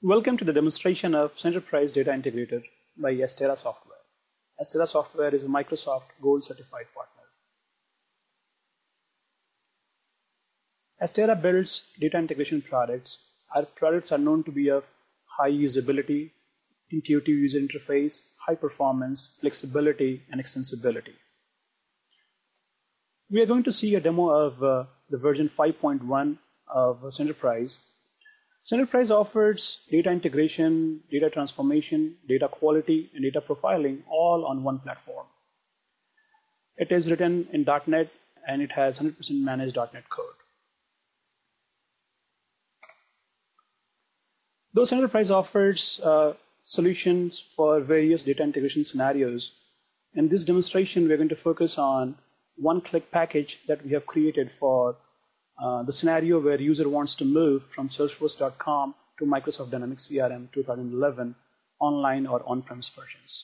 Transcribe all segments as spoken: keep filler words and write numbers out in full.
Welcome to the demonstration of Centerprise Data Integrator by Astera Software. Astera Software is a Microsoft Gold certified partner. Astera builds data integration products. Our products are known to be of high usability, intuitive user interface, high performance, flexibility, and extensibility. We are going to see a demo of uh, the version five point one of Centerprise. Centerprise offers data integration, data transformation, data quality, and data profiling all on one platform. It is written in dot net and it has one hundred percent managed dot net code. Though Centerprise offers uh, solutions for various data integration scenarios, in this demonstration we're going to focus on one-click package that we have created for uh, the scenario where user wants to move from Salesforce dot com to Microsoft Dynamics C R M twenty eleven online or on-premise versions.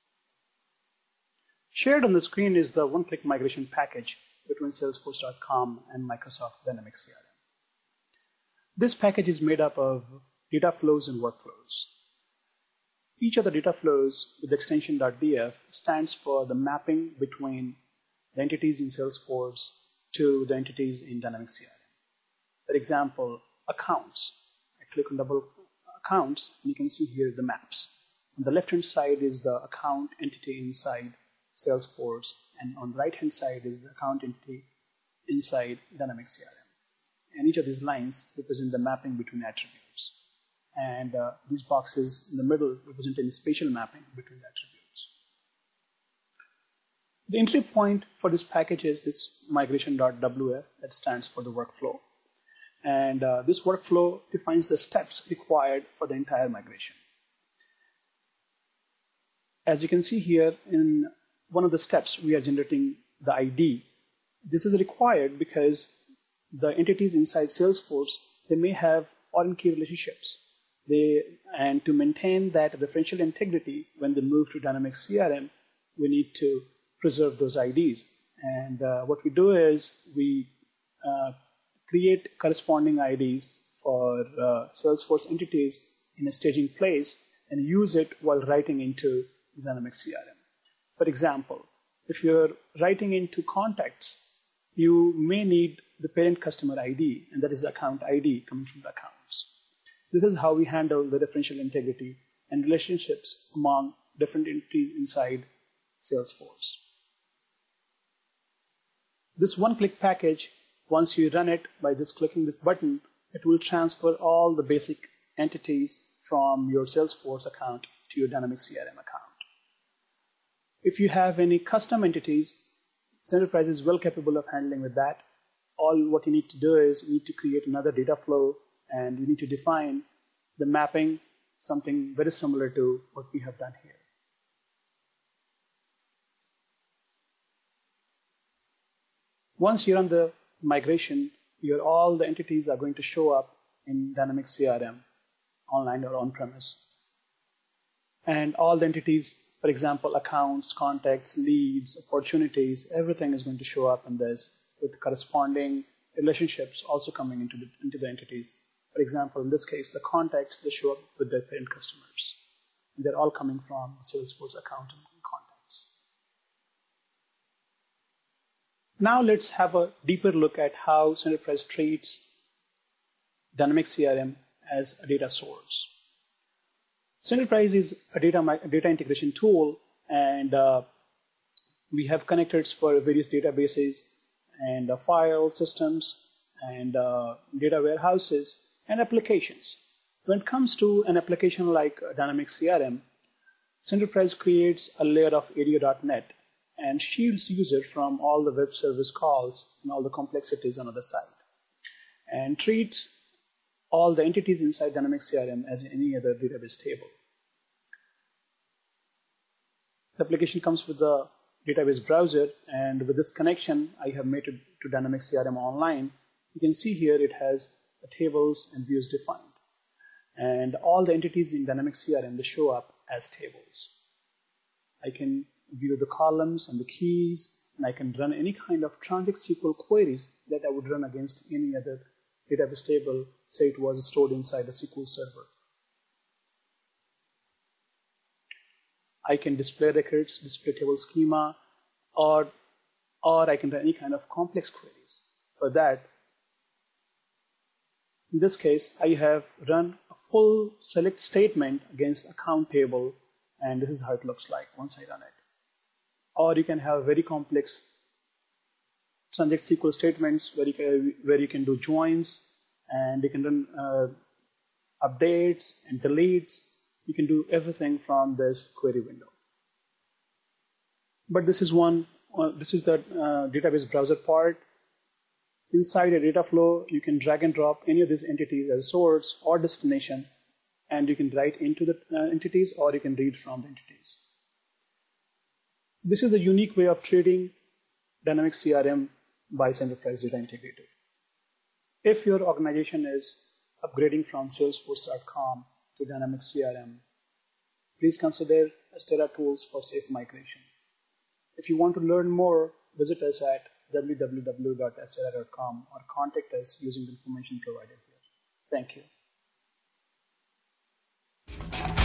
Shared on the screen is the one-click migration package between Salesforce dot com and Microsoft Dynamics C R M. This package is made up of data flows and workflows. Each of the data flows with the extension .df stands for the mapping between the entities in Salesforce to the entities in Dynamics C R M. For example, accounts. I click on double accounts and you can see here the maps. On the left hand side is the account entity inside Salesforce, and on the right hand side is the account entity inside Dynamics C R M. And each of these lines represent the mapping between attributes. And uh, these boxes in the middle represent any spatial mapping between the attributes. The entry point for this package is this migration.wf, that stands for the workflow. And uh, this workflow defines the steps required for the entire migration. As you can see here, in one of the steps, we are generating the I D. This is required because the entities inside Salesforce, they may have foreign key relationships. They, and to maintain that referential integrity when they move to Dynamics C R M, we need to preserve those I Ds. And uh, what we do is we uh, create corresponding I Ds for uh, Salesforce entities in a staging place and use it while writing into Dynamics C R M. For example, if you're writing into contacts, you may need the parent customer I D, and that is the account I D coming from the accounts. This is how we handle the referential integrity and relationships among different entities inside Salesforce. This one-click package, once you run it by just clicking this button, it will transfer all the basic entities from your Salesforce account to your Dynamics C R M account. If you have any custom entities, Centerprise is well capable of handling with that. All what you need to do is you need to create another data flow, and you need to define the mapping, something very similar to what we have done here. Once you're on the migration, your, all the entities are going to show up in Dynamics C R M, online or on-premise. And all the entities, for example, accounts, contacts, leads, opportunities, everything is going to show up in this with corresponding relationships also coming into the, into the entities. For example, in this case, the contacts, they show up with their parent customers. And they're all coming from Salesforce account and contacts. Now let's have a deeper look at how Centerprise treats Dynamics C R M as a data source. Centerprise is a data, data integration tool, and uh, we have connectors for various databases and uh, file systems and uh, data warehouses and applications. When it comes to an application like Dynamics C R M, Centerprise creates a layer of A D O dot net and shields user from all the web service calls and all the complexities on the other side, and treats all the entities inside Dynamics C R M as any other database table. The application comes with the database browser, and with this connection I have made it to Dynamics C R M Online. You can see here it has the tables and views defined. And all the entities in Dynamics C R M, they show up as tables. I can view the columns and the keys, and I can run any kind of Transact S Q L queries that I would run against any other database table, say it was stored inside a S Q L server. I can display records, display table schema, or, or I can run any kind of complex queries. For that, in this case, I have run a full select statement against account table, and this is how it looks like once I run it. Or you can have very complex transact S Q L statements where you can, where you can do joins, and you can run uh, updates and deletes. You can do everything from this query window. But this is one. Uh, this is the uh, database browser part. Inside a data flow, you can drag and drop any of these entities as source or destination, and you can write into the uh, entities, or you can read from the entities. This is a unique way of treating Dynamics C R M by Enterprise Data Integrator. If your organization is upgrading from Salesforce dot com to Dynamics C R M, please consider Astera tools for safe migration. If you want to learn more, visit us at w w w dot astera dot com or contact us using the information provided here. Thank you.